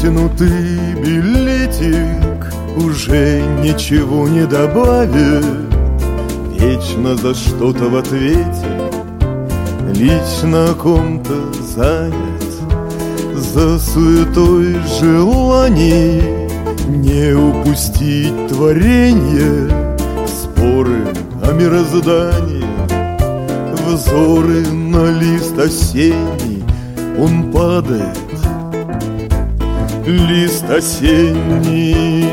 вытянутый билетик уже ничего не добавит. Вечно за что-то в ответе, лично о ком-то занят, за суетой желаний не упустить творенье, споры о мироздании, взоры на лист осенний. Он падает, лист осенний.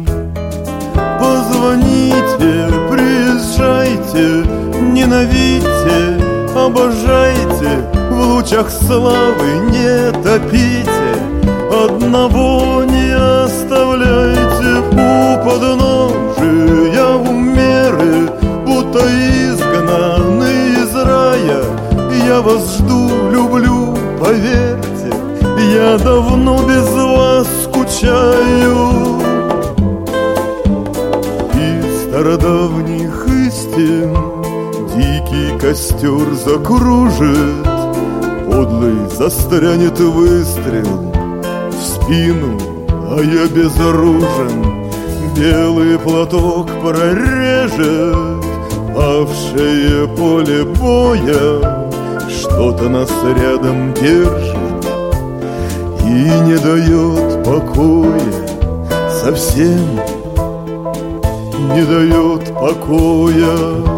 Позвоните, приезжайте, ненавидьте, обожайте, в лучах славы не топите, одного не оставляйте у подножия умеры, будто изгнаны из рая. Я вас жду, люблю, поверьте, я давно без вас скучаю. Из стародавних истин дикий костер закружит, подлый застрянет выстрел в спину, а я безоружен. Белый платок прорежет павшее поле боя, что-то нас рядом держит и не дает покоя, совсем не дает покоя.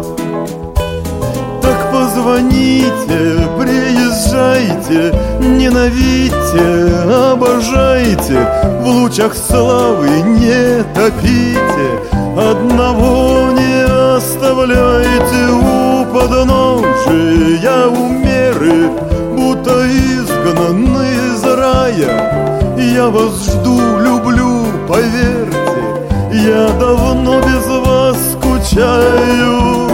Так позвоните, приезжайте, ненавидьте, обожайте, в лучах славы не топите, одного не оставляйте у подножия умеры, будто изгнаны из рая. Я вас жду, люблю, поверьте, я давно без вас скучаю.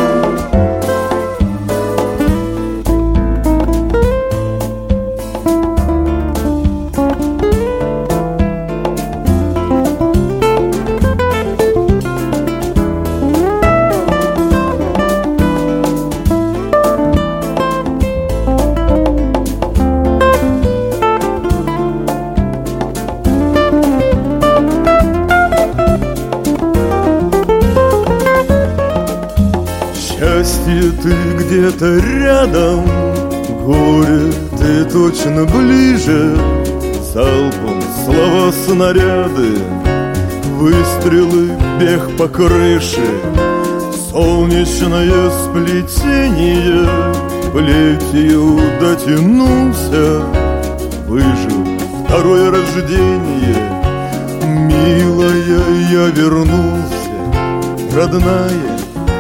Счастье, ты где-то рядом, горе, ты точно ближе. Залпом слова снаряды, выстрелы, бег по крыше, солнечное сплетение, плетью дотянулся, выжил второе рождение. Милая, я вернулся, родная,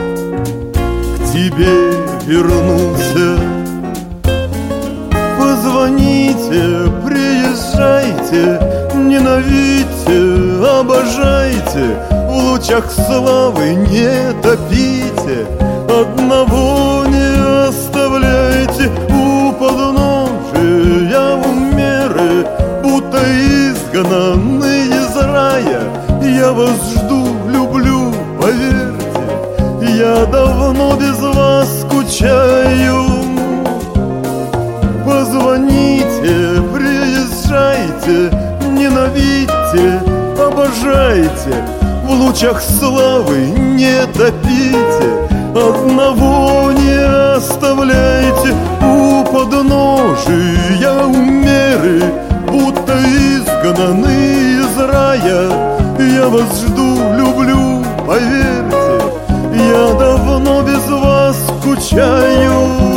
тебе вернулся. Позвоните, приезжайте, ненавидьте, обожайте, в лучах славы не топите, одного не оставляйте у подножия умеры, будто изгнаны из рая. Я вас жду, люблю, поверьте, я давно без вас скучаю. Позвоните, приезжайте, ненавидьте, обожайте, в лучах славы не топите, одного не оставляйте у подножия умеры, будто изгнаны из рая. Я вас жду, люблю, поверьте, я давно без вас скучаю.